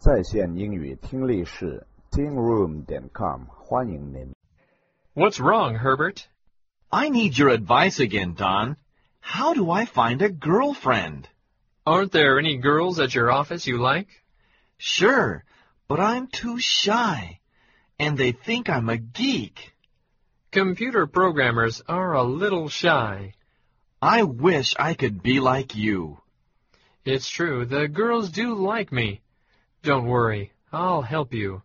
在线英语听力室 tingroom.com 欢迎您。 What's wrong, Herbert? I need your advice again, Don. How do I find a girlfriend? Aren't there any girls at your office you like? Sure, but I'm too shy, and they think I'm a geek. Computer programmers are a little shy. I wish I could be like you. It's true, the girls do like me. Don't worry, I'll help you.